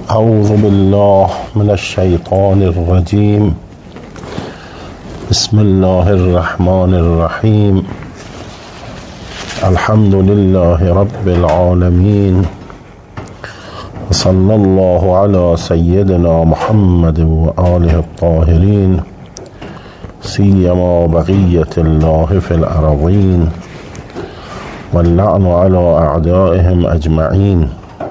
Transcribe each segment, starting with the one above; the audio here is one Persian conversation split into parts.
اعوذ بالله من الشیطان الرجیم. بسم الله الرحمن الرحیم. الحمد لله رب العالمین و صلی الله علی سیدنا محمد و آله الطاهرین سیما بقیة الله فی الارضین واللعن علی اعدائهم اجمعین.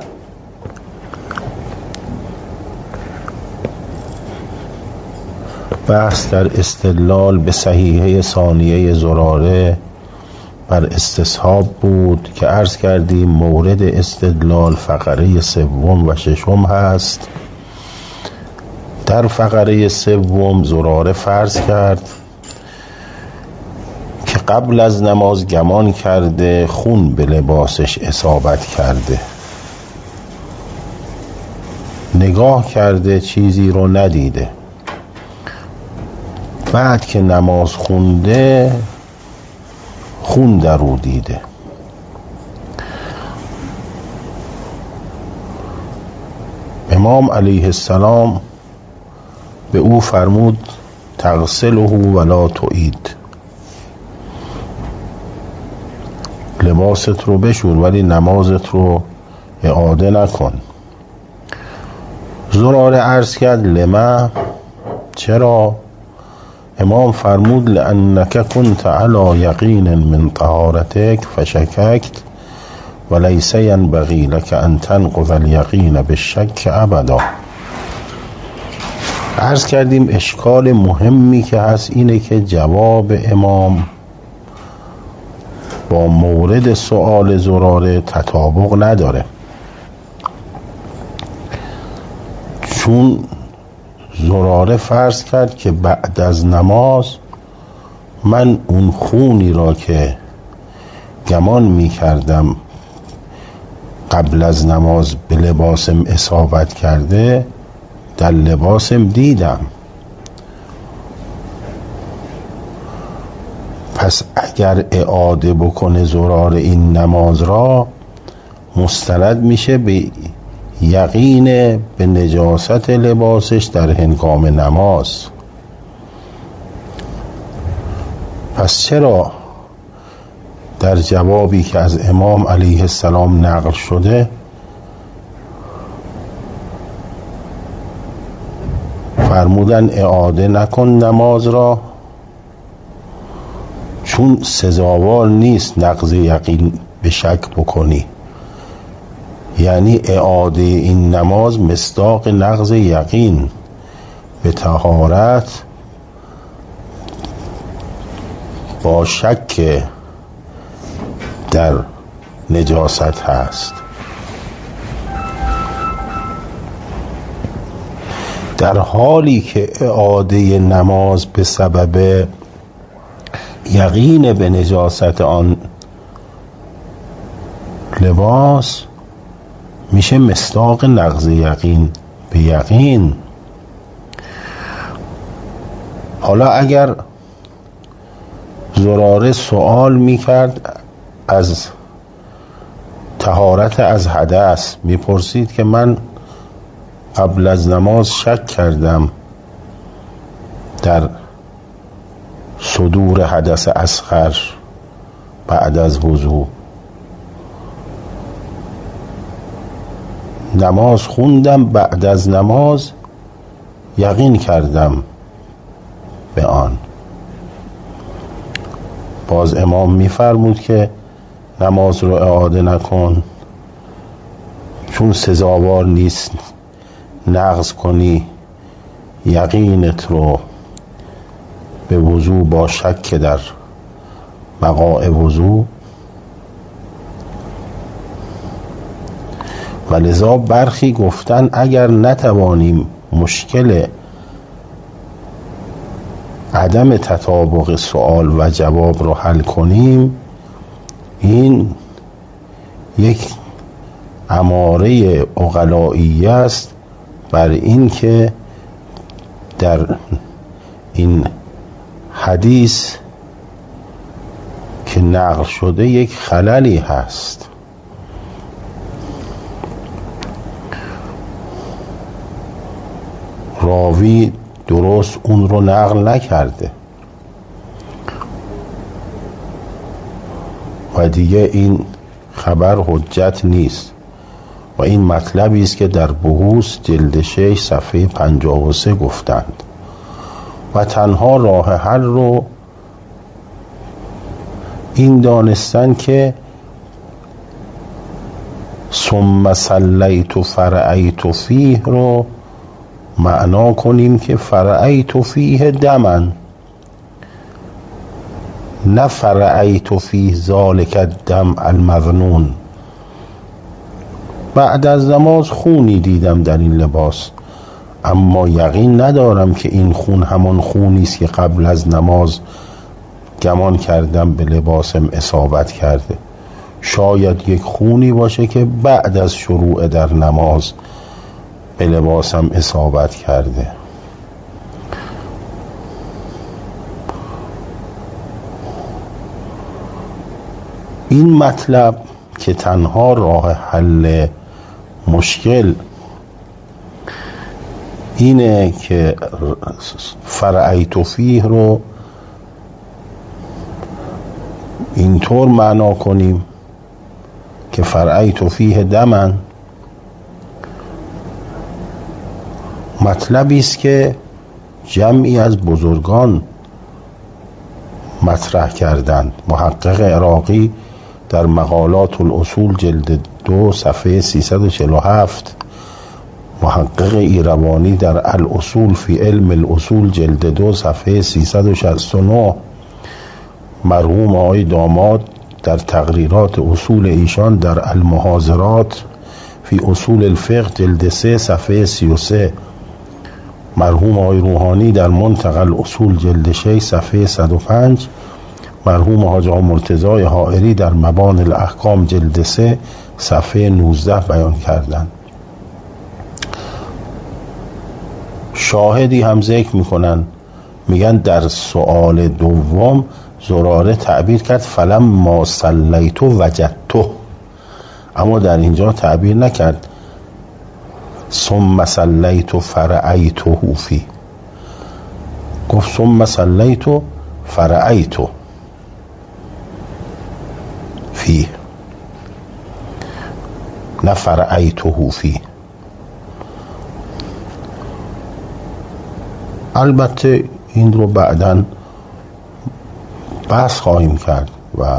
بحث در استدلال به صحیحه ثانیه زراره بر استصحاب بود که عرض کردیم مورد استدلال فقره سوم و ششم هست. در فقره سوم زراره فرض کرد که قبل از نماز گمان کرده خون به لباسش اصابت کرده، نگاه کرده چیزی رو ندیده، بعد که نماز خونده خون در او دیده. امام علیه السلام به او فرمود تغسله ولا تعید، لباست رو بشور ولی نمازت رو اعاده نکن. زراره عرض کرد لما، چرا؟ امام فرمود لأنك كنت على یقین من طهارتك فشککت وليس ينبغي لك ان تنقض اليقین بالشک ابدا. عرض کردیم اشکال مهمی که هست اینه که جواب امام با مورد سؤال زراره تطابق نداره، چون زراره فرض کرد که بعد از نماز من اون خونی را که گمان می کردم قبل از نماز به لباسم اصابت کرده در لباسم دیدم، پس اگر اعاده بکنه زراره این نماز را مستند میشه به یقین به نجاست لباسش در هنگام نماز. پس چرا در جوابی که از امام علیه السلام نقل شده فرمودن اعاده نکن نماز را؟ چون سزاوار نیست نقض یقین به شک بکنی، یعنی اعاده این نماز مصداق نقض یقین به طهارت با شک در نجاست هست. در حالی که اعاده نماز به سبب یقین به نجاست آن لباس میشه مصداق نقض یقین به یقین. حالا اگر زراره سوال میکرد از طهارت از حدث، میپرسید که من قبل از نماز شک کردم در صدور حدث اصغر بعد از وضو، نماز خوندم، بعد از نماز یقین کردم به آن. باز امام میفرمود که نماز رو اعاده نکن، چون سزاوار نیست نقض کنی یقینت رو به وضو با شک در وقوع وضو. و لذا برخی گفتن اگر نتوانیم مشکل عدم تطابق سوال و جواب رو حل کنیم، این یک اماره عقلایی است بر این که در این حدیث که نقل شده یک خللی هست. راوی درست اون رو نقل نکرده و دیگه این خبر حجت نیست و این مطلبی است که در بحوث جلد 6 صفحه 53 گفتند و تنها راه حل رو این دانستن که ثم صلیت فرأیت فیه رو معنا کنیم که فرأیت فیه دمن، نه فرأیت فیه ذالک الدم المظنون. بعد از نماز خونی دیدم در این لباس، اما یقین ندارم که این خون همان خونی است که قبل از نماز گمان کردم به لباسم اصابت کرده. شاید یک خونی باشه که بعد از شروع در نماز به لباسم اصابت کرده. این مطلب که تنها راه حل مشکل اینه که فرأیت فیه رو اینطور معنا کنیم که فرأیت فیه دمن، مطلبی است که جمعی از بزرگان مطرح کردند. محقق عراقی در مقالات الاصول جلد 2 صفحه 347، محقق ایروانی در الاصول فی علم الاصول جلد 2 صفحه 369، مرحوم آقای داماد در تقریرات اصول ایشان در المحاضرات فی اصول الفقه جلد 3 صفحه 33، مرحوم آقای روحانی در منتقى الاصول جلد 6 صفحه 105، مرحوم حاج آقا مرتضی حائری در مبان الاحکام جلد 3 صفحه 19 بیان کردند. شاهدی هم ذکر میکنن، میگن در سؤال دوم زراره تعبیر کرد فلم ما صلیتو وجدتو، اما در اینجا تعبیر نکرد ثم صلیتو فرأیتو فی، گفت ثم صلیتو فرأیتو فی، نه فرأیتو فی. البته این رو بعداً بحث خواهیم کرد و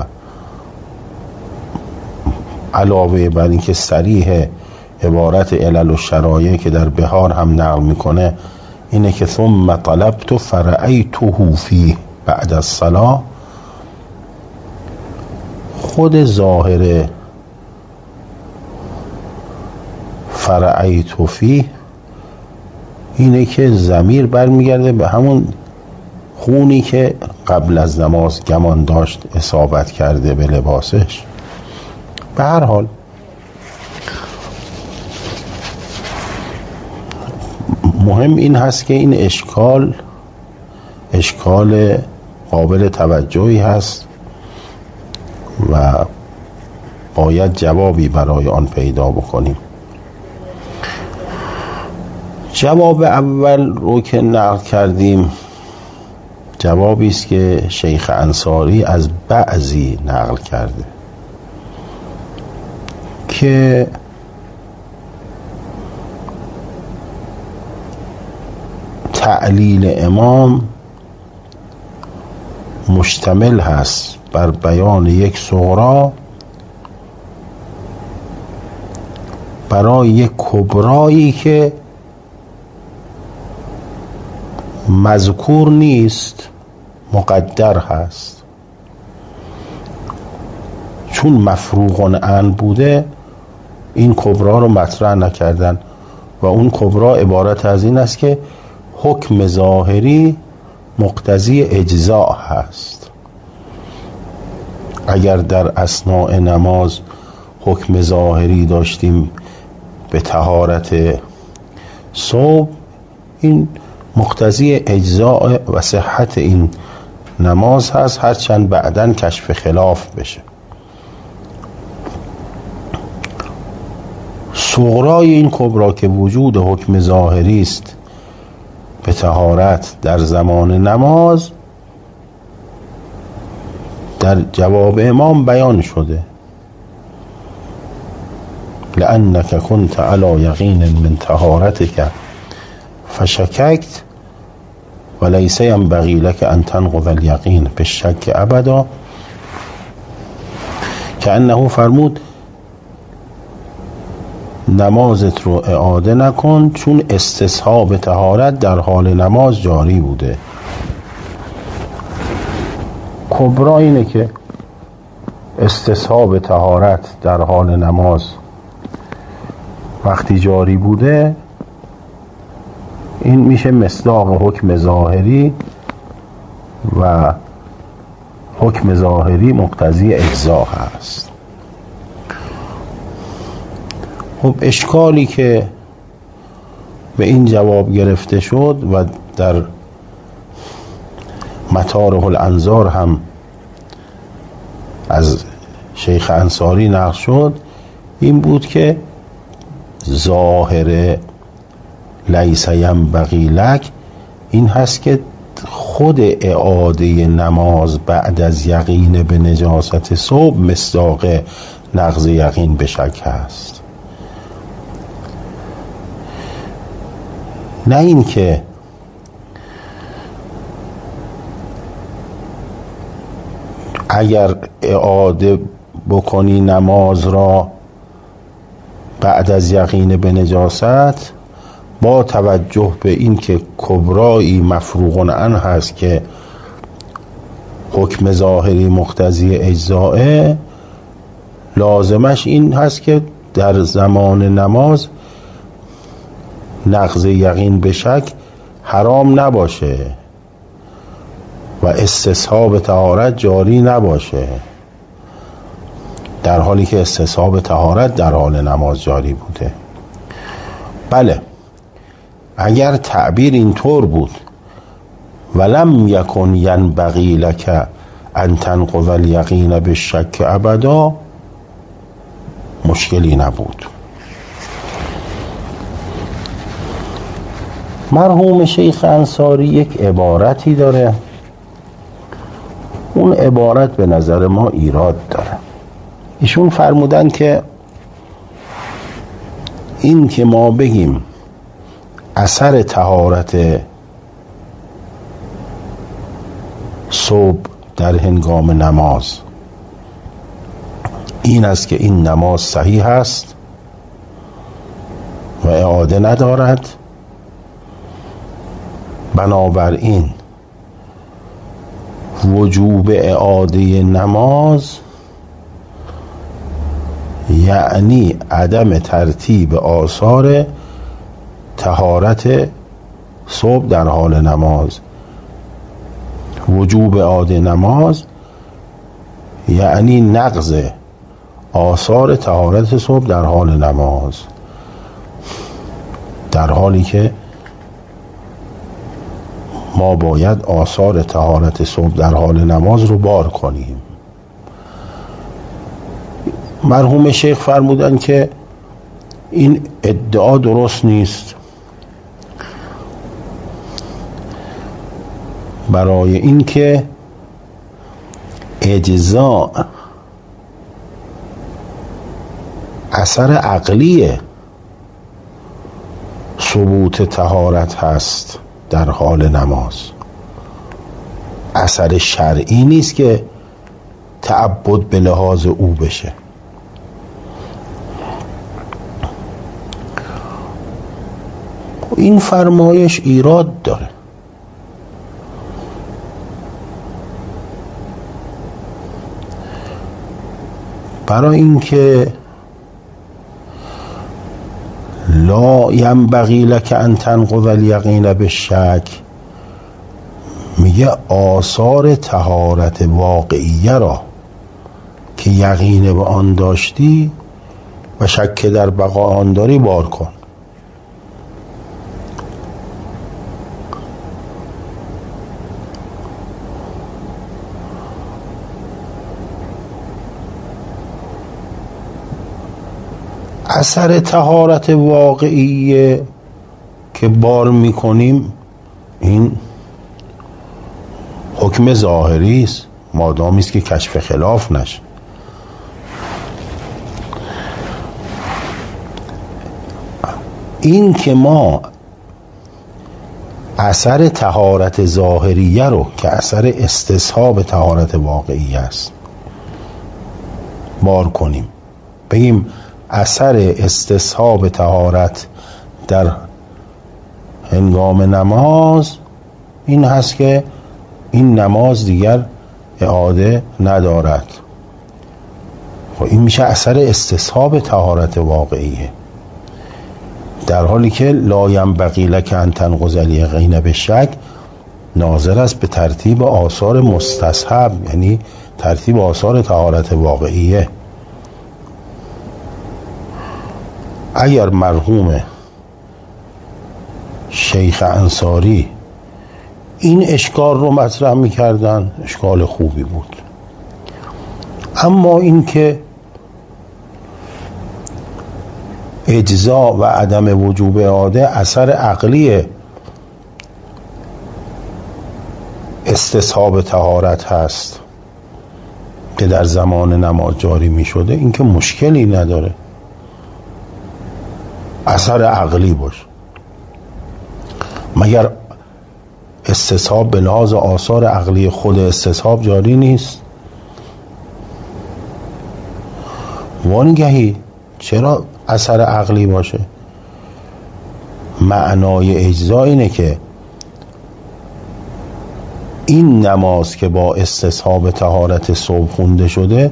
علاوه بر اینکه صریح عبارت علل و شرایع که در بحار هم نقل میکنه اینه که ثم طلبت فرأیته فی بعد از صلاة، خود ظاهر فرأیته فی اینه که ضمیر برمیگرده به همون خونی که قبل از نماز گمان داشت اصابت کرده به لباسش. به هر حال مهم این هست که این اشکال قابل توجهی هست و باید جوابی برای آن پیدا بکنیم. جواب اول رو که نقل کردیم جوابی است که شیخ انصاری از بعضی نقل کرده که تعلیل امام مشتمل هست بر بیان یک صغرا برای یک کبرایی که مذکور نیست، مقدر هست. چون مفروغ عنه بوده این کبرا رو مطرح نکردن و اون کبرا عبارت از این است که حکم ظاهری مقتضی اجزاء هست. اگر در اثناء نماز حکم ظاهری داشتیم به طهارت صوب، این مقتضی اجزاء و صحت این نماز هست، هرچند بعداً کشف خلاف بشه. صغرای این کبرا که وجود حکم ظاهری است به طهارت در زمان نماز در جواب امام بیان شده. لأنك كنت على یقین من طهارتك فشککت وليس ينبغي لك ان تنقض اليقين بالشك ابدا، که انه فرمود نمازت رو اعاده نکن چون استصحاب طهارت در حال نماز جاری بوده. کبرا اینه که استصحاب طهارت در حال نماز وقتی جاری بوده، این میشه مصداق حکم ظاهری و حکم ظاهری مقتضی اجزا هست. خب اشکالی که به این جواب گرفته شد و در مطارح الانظار هم از شیخ انصاری نقل شد این بود که ظاهر لیس ینبغی لک این هست که خود اعاده نماز بعد از یقین به نجاست ثوب مصداق نقض یقین به شک هست، نه این که اگر اعاده بکنی نماز را بعد از یقین به نجاست با توجه به این که کبرایی مفروغ عنه هست که حکم ظاهری مقتضی اجزائه، لازمش این هست که در زمان نماز نقض یقین به شک حرام نباشه و استصحاب طهارت جاری نباشه، در حالی که استصحاب طهارت در حال نماز جاری بوده. بله، اگر تعبیر اینطور بود ولم یکن ینبغی لک ان تنقض الیقین بالشک ابدا، مشکلی نبود. مرحوم شیخ انصاری یک عبارتی داره، اون عبارت به نظر ما ایراد داره. ایشون فرمودن که این که ما بگیم اثر طهارت صبح در هنگام نماز این است که این نماز صحیح است و اعاده ندارد، بنابراین وجوب اعاده نماز یعنی عدم ترتیب آثار طهارت صبح در حال نماز. وجوب اعاده نماز یعنی نقض آثار طهارت صبح در حال نماز، در حالی که ما باید آثار طهارت صبح در حال نماز رو بار کنیم. مرحوم شیخ فرمودن که این ادعا درست نیست، برای اینکه اجزاء اثر عقلی ثبوت طهارت هست در حال نماز، اثر شرعی نیست که تعبد به لحاظ او بشه. این فرمایش ایراد داره. برای اینکه لا ینبغی لک ان تنقض الیقین بالشک میگه آثار طهارت واقعیه را که یقین به آن داشتی و شک در بقا آن داری بار کن. اثر طهارت واقعی که بار میکنیم این حکم ظاهری است، مادامی است که کشف خلاف نشه. این که ما اثر طهارت ظاهریه رو که اثر استصحاب طهارت واقعی است بار کنیم، بگیم اثر استصحاب طهارت در هنگام نماز این هست که این نماز دیگر اعاده ندارد، خب این میشه اثر استصحاب طهارت واقعیه، در حالی که لا ینبغی لک ان تنقض الیقین بالشک ناظر است به ترتیب آثار مستصحب، یعنی ترتیب آثار طهارت واقعیه. اگر مرحوم شیخ انصاری این اشکال رو مطرح میکردن اشکال خوبی بود، اما این که اجزا و عدم وجوب اعاده اثر عقلی استصحاب طهارت هست که در زمان نماز جاری می شده، این که مشکلی نداره، اثر عقلی باشه. مگر استصحاب به لحاظ آثار عقلی خود استصحاب جاری نیست؟ وانگهی چرا اثر عقلی باشه؟ معنای اجزا اینه که این نماز که با استصحاب طهارت صبح خونده شده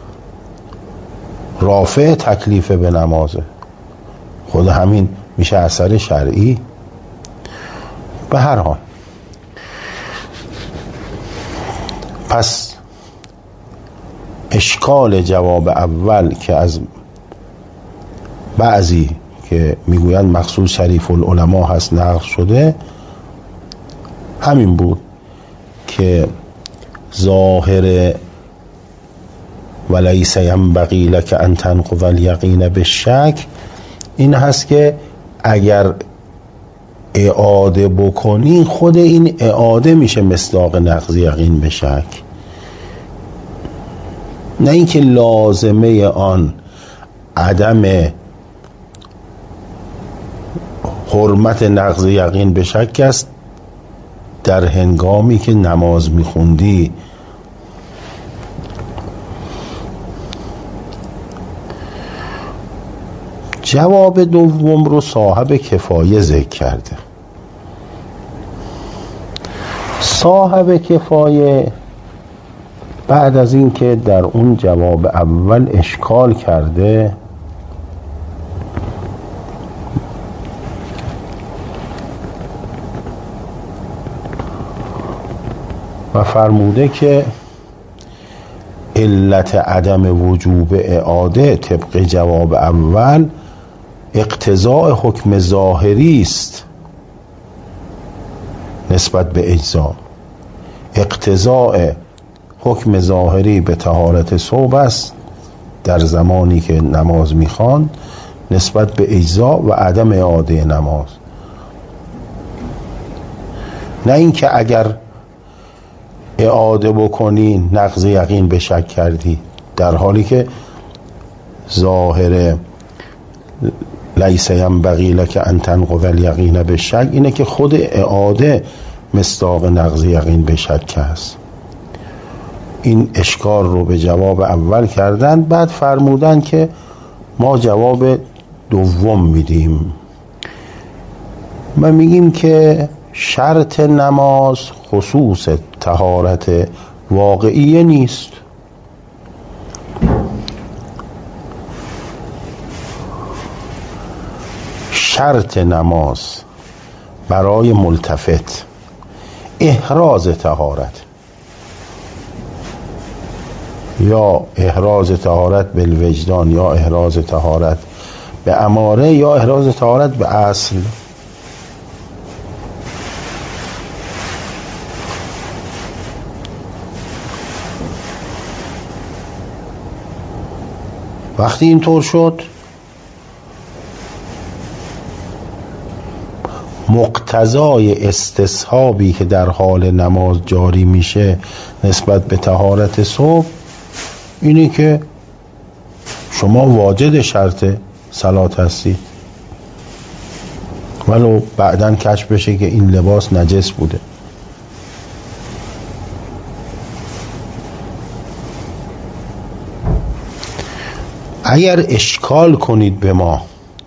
رافع تکلیف به نمازه، خود همین میشه اثر شرعی. به هر حال پس اشکال جواب اول که از بعضی که میگویند مخصوص شریف العلماء هست نقل شده همین بود که ظاهر ولیس ینبغی لک ان تنقض الیقین بالشک این هست که اگر اعاده بکنی خود این اعاده میشه مصداق نقض یقین به شک، نه اینکه لازمه آن عدم حرمت نقض یقین به شک است در هنگامی که نماز میخوندی. جواب دوم رو صاحب کفایه ذکر کرده. صاحب کفایه بعد از این که در اون جواب اول اشکال کرده و فرموده که علت عدم وجوب اعاده طبق جواب اول اقتضاء حکم ظاهری است نسبت به اجزا. اقتضاء حکم ظاهری به طهارت صبح است در زمانی که نماز میخوان نسبت به اجزا و عدم اعاده نماز، نه اینکه اگر اعاده بکنی نقض یقین به شک کردی، در حالی که ظاهر لیس ینبغی لک ان تنقض الیقین بالشک اینه که خود اعاده مصداق نقض یقین به شک است. این اشکال رو به جواب اول کردن، بعد فرمودن که ما جواب دوم میدیم و میگیم که شرط نماز خصوص طهارت واقعی نیست. شرط نماز برای ملتفت احراز طهارت، یا احراز طهارت بالوجدان، یا احراز طهارت به اماره، یا احراز طهارت به اصل. وقتی اینطور شد مقتضای استصحابی که در حال نماز جاری میشه نسبت به طهارت صبح اینه که شما واجد شرط صلات هستی، ولو بعداً کشف بشه که این لباس نجس بوده. اگر اشکال کنید به ما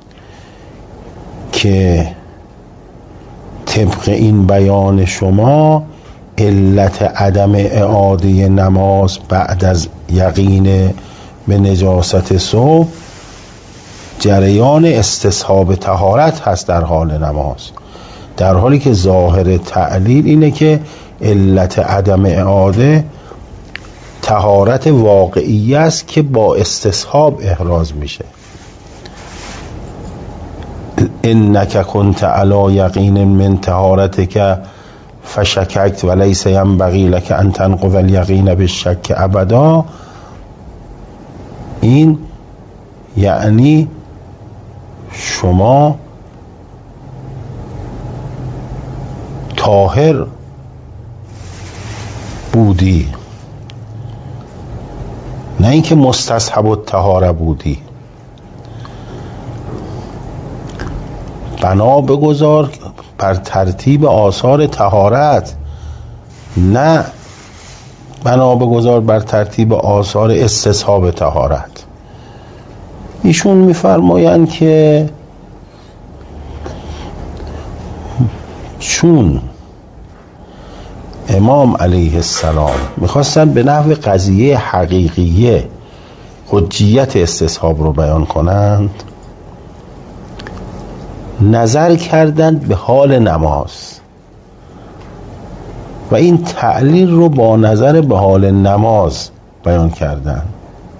که طبق این بیان شما علت عدم اعاده نماز بعد از یقین به نجاست صبح جریان استصحاب طهارت هست در حال نماز، در حالی که ظاهر تعلیل اینه که علت عدم اعاده طهارت واقعی است که با استصحاب احراز میشه. انک کنت علی یقین من طهارتک فشککت ولیس ینبغی لک ان تنقض الیقین بالشک ابدا. این یعنی شما طاهر بودی، نه اینکه مستصحب الطهاره بودی. بنا بگذار بر ترتیب آثار طهارت، نه بنا بگذار بر ترتیب آثار استصحاب طهارت. ایشون میفرمایند که چون امام علیه السلام میخواستن به نحو قضیه حقیقیه حجیت استصحاب رو بیان کنند، نظر کردند به حال نماز و این تعلیل رو با نظر به حال نماز بیان کردند.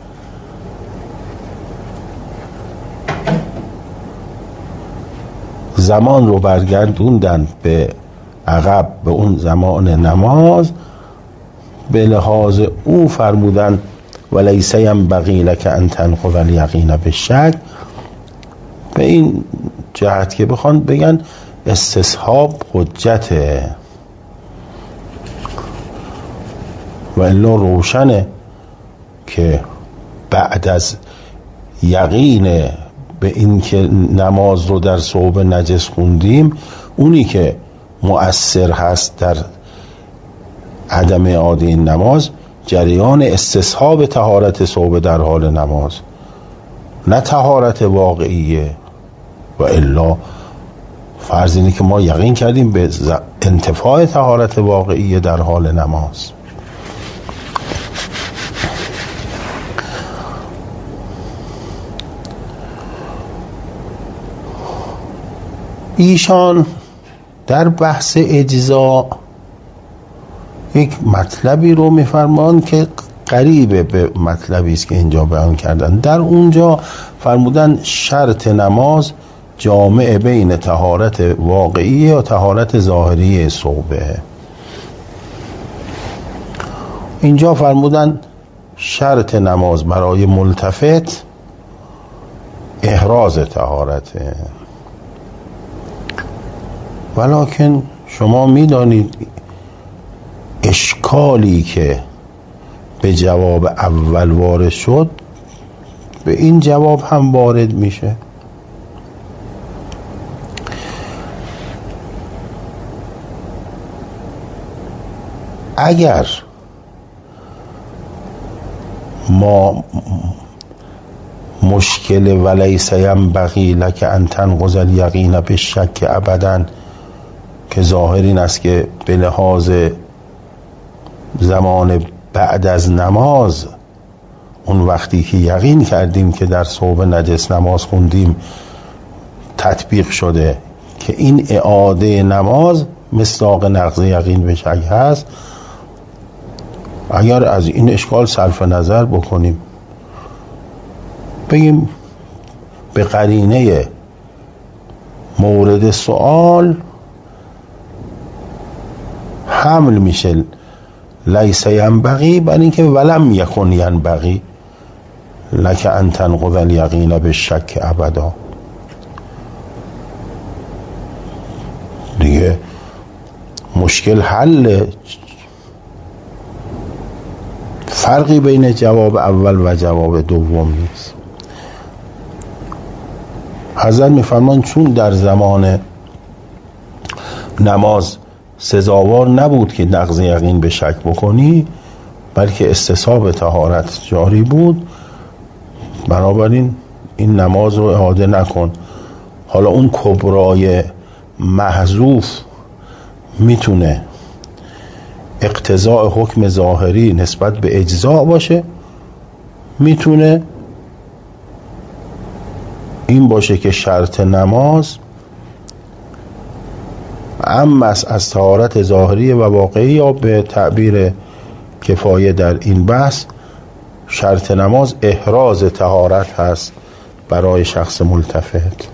زمان رو برگردوندند به عقب، به اون زمان نماز، به لحاظ او فرمودند ولیس ینبغی لک ان تنقض الیقین بالشک، به این جهت که بخوان بگن استصحاب حجته. و الا روشنه که بعد از یقین به این که نماز رو در صبح نجس خوندیم، اونی که مؤثر هست در عدم اعاده این نماز جریان استصحاب طهارت صبح در حال نماز، نه طهارت واقعیه. و الا فرض اینه که ما یقین کردیم به انتفاع طهارت واقعیه در حال نماز. ایشان در بحث اجزا یک مطلبی رو میفرمان که قریب به مطلبی است که اینجا بیان کردن. در اونجا فرمودن شرط نماز جامع بین طهارت واقعی و طهارت ظاهری صبح. اینجا فرمودن شرط نماز برای ملتفت احراز طهارته، ولکن شما میدانید اشکالی که به جواب اول وارد شد به این جواب هم وارد میشه. اگر ما مشکل ولیس ینبغی لک ان تنقض الیقین بالشک ابدا که ظاهر این است که به لحاظ زمان بعد از نماز، اون وقتی که یقین کردیم که در صبح نجس نماز خوندیم، تطبیق شده که این اعاده نماز مصداق نقض یقین به شک هست. اگر از این اشکال صرف نظر بکنیم، بگیم به قرینه مورد سوال حمل میشه لیس ینبغی بر اینکه ولم یکن ینبغی لک ان تنقض الیقین بالشک ابدا. دیگه مشکل حل. فرقی بین جواب اول و جواب دوم نیست. حضرت میفرمان چون در زمان نماز سزاوار نبود که نقض یقین به شک بکنی، بلکه استصحاب طهارت جاری بود، بنابراین این نماز رو اعاده نکن. حالا اون کبرای محذوف میتونه اقتضاء حکم ظاهری نسبت به اجزاء باشه، میتونه این باشه که شرط نماز عام است از طهارت ظاهری و واقعی، یا به تعبیر کفایه در این بحث شرط نماز احراز طهارت هست برای شخص ملتفت.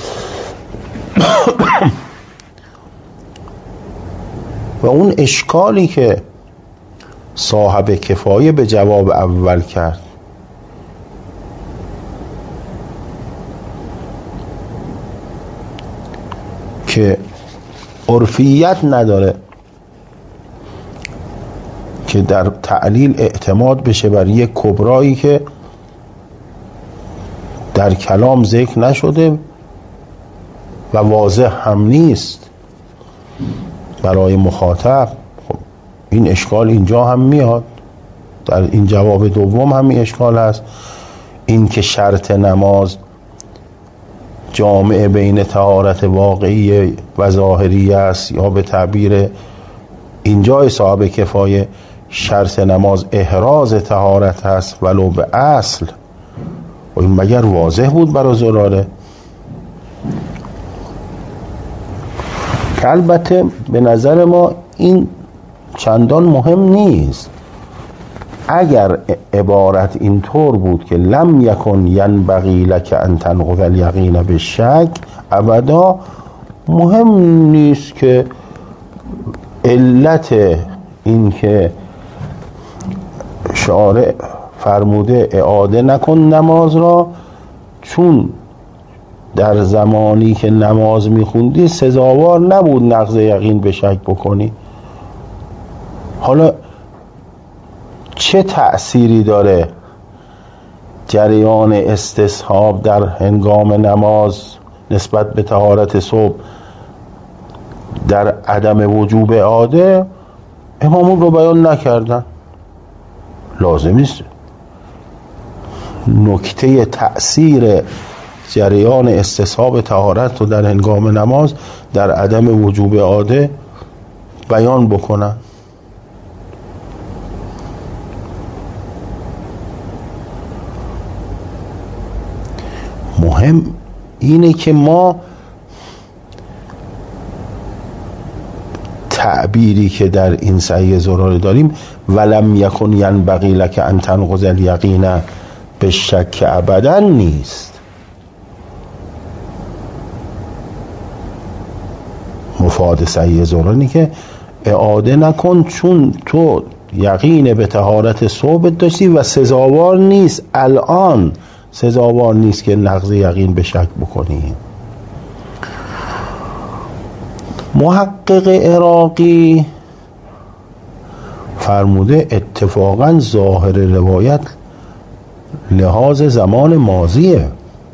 و اون اشکالی که صاحب کفایه به جواب اول کرد که عرفیت نداره که در تعلیل اعتماد بشه بر یک کبرایی که در کلام ذکر نشده و واضح هم نیست برای مخاطب. خب این اشکال اینجا هم میاد، در این جواب دوم هم این اشکال هست، این که شرط نماز جامع بین طهارت واقعی و ظاهری است، یا به تعبیر اینجای صاحب کفایه شرط نماز احراز طهارت هست ولو به اصل. و این مگر واضح بود برای زراره؟ که البته به نظر ما این چندان مهم نیست. اگر عبارت اینطور بود که لم یکن ینبغی لک ان تنقض الیقین بالشک، ابدا مهم نیست که علت این که شارع فرموده اعاده نکن نماز را، چون در زمانی که نماز میخوندی سزاوار نبود نقض یقین به شک بکنی. حالا چه تأثیری داره جریان استصحاب در هنگام نماز نسبت به طهارت صبح در عدم وجوب اعاده؟ امامون رو بیان نکردن، لازم نیست. نکته تأثیر جریان استصحاب طهارت رو در هنگام نماز در عدم وجوب اعاده بیان بکنن. مهم اینه که ما تعبیری که در این صحیح زراره داریم ولم یکن ینبغی لک ان تنقض الیقین بالشک ابدا نیست. مفاد صحیح زراره که اعاده نکن چون تو یقین به طهارت صبح داشتی و سزاوار نیست، الان سزاوار نیست که نقض یقین به شک بکنی. محقق عراقی فرموده اتفاقا ظاهر روایت لحاظ زمان ماضیه،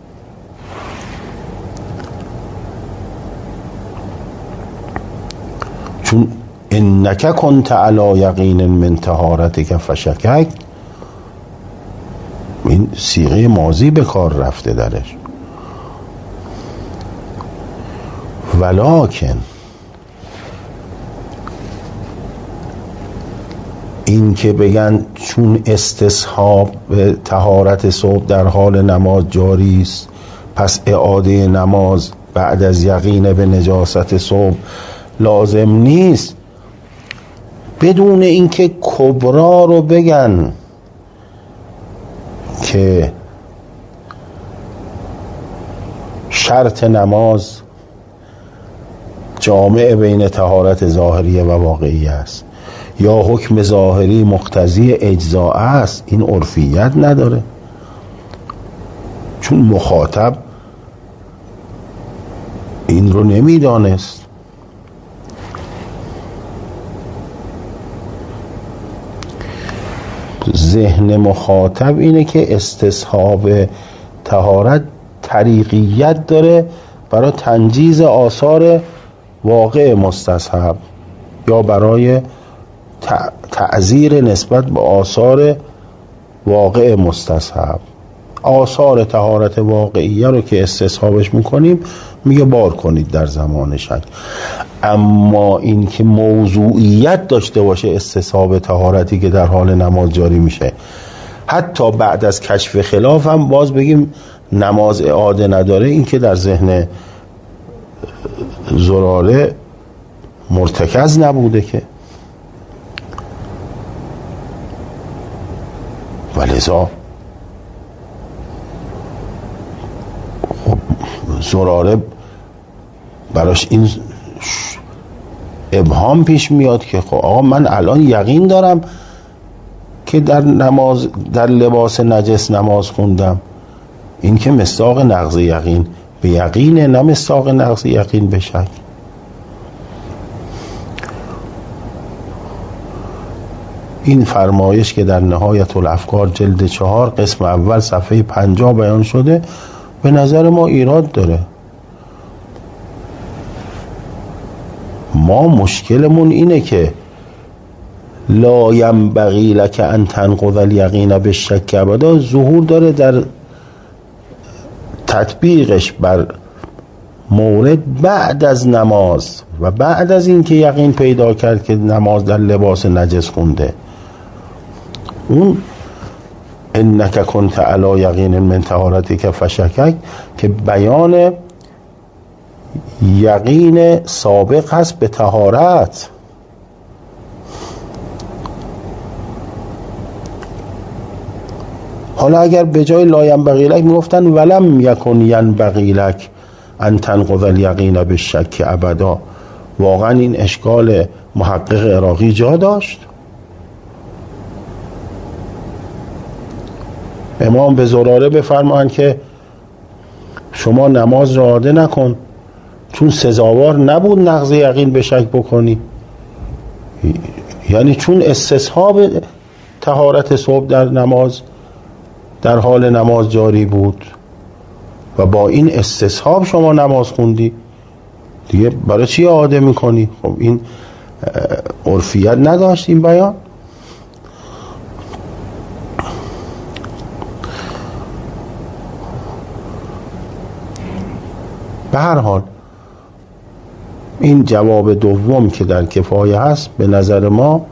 چون انک کنت علی یقین من طهارتک فشکک، این صیغه ماضی به کار رفته درش. ولکن این که بگن چون استصحاب طهارت صبح در حال نماز جاری است پس اعاده نماز بعد از یقین به نجاست صبح لازم نیست، بدون اینکه کبرا رو بگن که شرط نماز جامع بین طهارت ظاهری و واقعی است یا حکم ظاهری مقتضی اجزاء است، این عرفیت نداره، چون مخاطب این رو نمیدانست. ذهن مخاطب اینه که استصحاب طهارت طریقیت داره برای تنجیز آثار واقع مستصحب یا برای تعذیر نسبت به آثار واقع مستصحب. آثار طهارت واقعیه رو که استصحابش میکنیم میگه بار کنید در زمان شک. اما این که موضوعیت داشته باشه استصحاب طهارتی که در حال نماز جاری میشه، حتی بعد از کشف خلاف هم باز بگیم نماز اعاده نداره، این که در ذهن زراره مرتکز نبوده که. ولذا زراره براش این ابهام پیش میاد که خب آقا من الان یقین دارم که در لباس نجس نماز خوندم. این که مصداق نقض یقین به یقینه، نه مصداق نقض یقین به شک. این فرمایش که در نهایت الافکار جلد 4 قسم اول صفحه 50 بیان شده به نظر ما ایراد داره. ما مشکلمون اینه که لا ینبغی لک ان تنقض الیقین بالشک ابدا ظهور داره در تطبیقش بر مورد بعد از نماز و بعد از این که یقین پیدا کرد که نماز در لباس نجس خونده. اون انک کنت علی یقین من طهارتک فشکک که بیان یقین سابق هست به طهارت. حالا اگر به جای لا ینبغی لک میگفتن ولم یکن ینبغی لک ان تنقض الیقین بالشک ابدا، واقعا این اشکال محقق عراقی جا داشت؟ امام به زراره بفرمایند که شما نماز را اعاده نکن چون سزاوار نبود نقض یقین به شک بکنی، یعنی چون استصحاب طهارت صبح در نماز در حال نماز جاری بود و با این استصحاب شما نماز خوندی، دیگه برای چی اعاده میکنی؟ خب این عرفیت نداشت این بیان. به هر حال این جواب دوم که در کفایه هست به نظر ما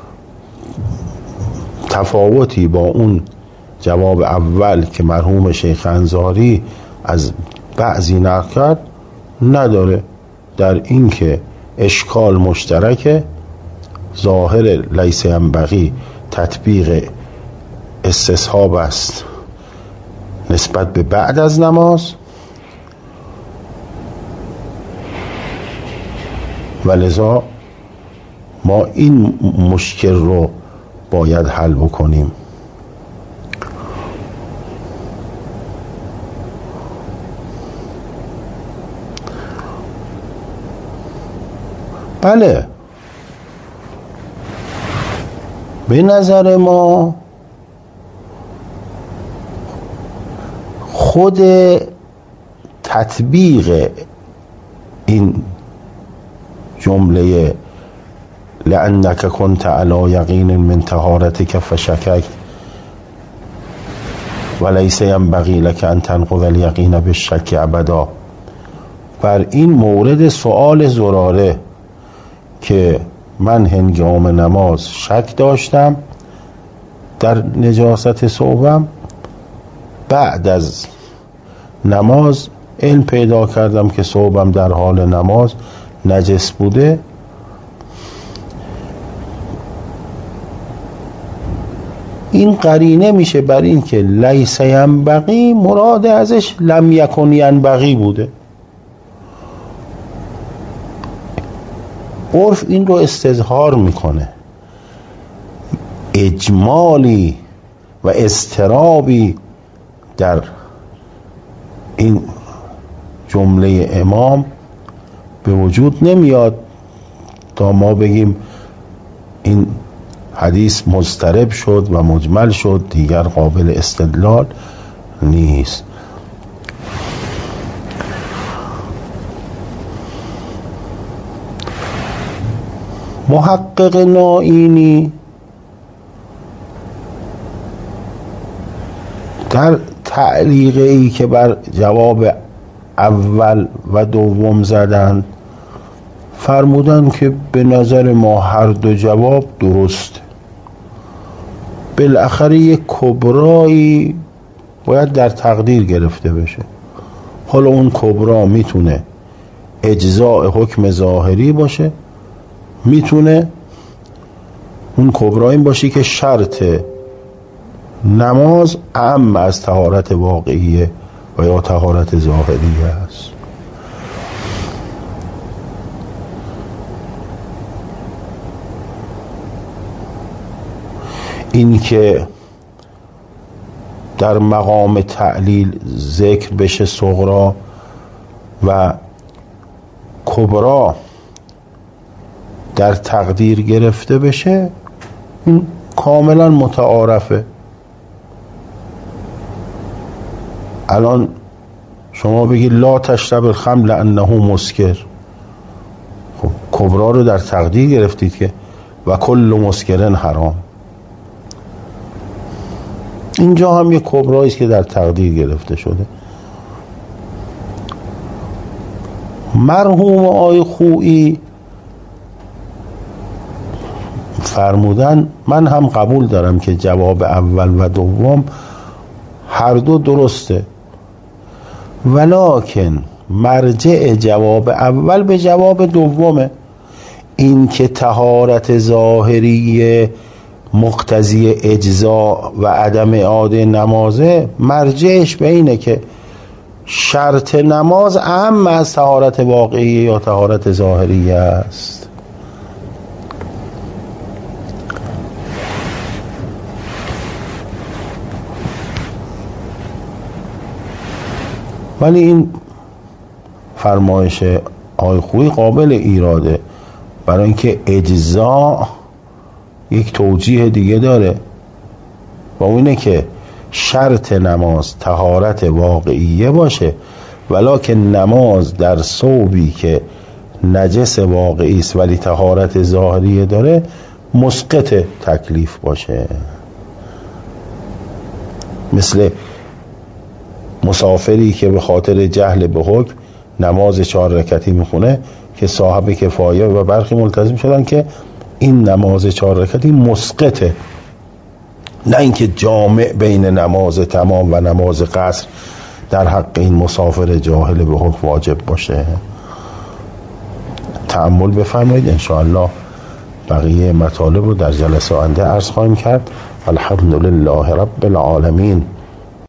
تفاوتی با اون جواب اول که مرحوم شیخ انصاری از بعضی نقل کرد نداره، در این که اشکال مشترک ظاهر لیس ینبغی تطبیق استصحاب است نسبت به بعد از نماز، ولذا ما این مشکل رو باید حل بکنیم. بله به نظر ما خود تطبیق این جمله لأنک کنت علی یقین من طهارتک فشکک ولیس ینبغی لک ان تنقض الیقین بالشک ابدا، بر این مورد سؤال زراره که من هنگام نماز شک داشتم در نجاست ثوبم، بعد از نماز علم پیدا کردم که ثوبم در حال نماز نجس بوده، این قرینه میشه بر این که لیس ینبغی مراد ازش لم یکن ینبغی بوده. عرف این رو استظهار میکنه، اجمالی و اضطرابی در این جمله امام به وجود نمیاد تا ما بگیم این حدیث مضطرب شد و مجمل شد، دیگر قابل استدلال نیست. محقق نائینی در تعلیقه ای که بر جواب اول و دوم زدند فرمودند که به نظر ما هر دو جواب درست، بالاخره یک کبرایی باید در تقدیر گرفته بشه. حالا اون کبرا میتونه اجزاء حکم ظاهری باشه، میتونه اون کبرا این باشه که شرط نماز اعم از طهارت واقعیه و یا طهارت ظاهریه است. این که در مقام تعلیل ذکر بشه صغرا و کبرا در تقدیر گرفته بشه، این کاملا متعارفه. الان شما بگید لا تشرب الخمر لانه مسکر، خب کبرا رو در تقدیر گرفتید که و کل مسکرن حرام. اینجا هم یک کبرایی است که در تقدیر گرفته شده. مرحوم آقای خویی فرمودن من هم قبول دارم که جواب اول و دوم هر دو درسته، ولکن مرجع جواب اول به جواب دومه. این که طهارت ظاهری مقتضی اجزا و عدم اعاده نمازه، مرجعش به اینه که شرط نماز اهم از طهارت واقعی یا طهارت ظاهری است. ولی این فرمایش آقای خویی قابل ایراده، برای اینکه اجزا یک توجیه دیگه داره و اونه که شرط نماز طهارت واقعیه باشه، ولکن نماز در ثوبی که نجس واقعی است ولی طهارت ظاهریه داره مسقط تکلیف باشه. مثل مسافری که به خاطر جهل به حکم نماز 4 رکعتی میخونه که صاحب کفایه و برخی ملتزم شدن که این نماز 4 رکعتی مسقطه، نه اینکه جامع بین نماز تمام و نماز قصر در حق این مسافر جاهل به حکم واجب باشه. تأمل بفرمایید، انشاءالله بقیه مطالب رو در جلسه آینده عرض خواهیم کرد. الحمدلله رب العالمین.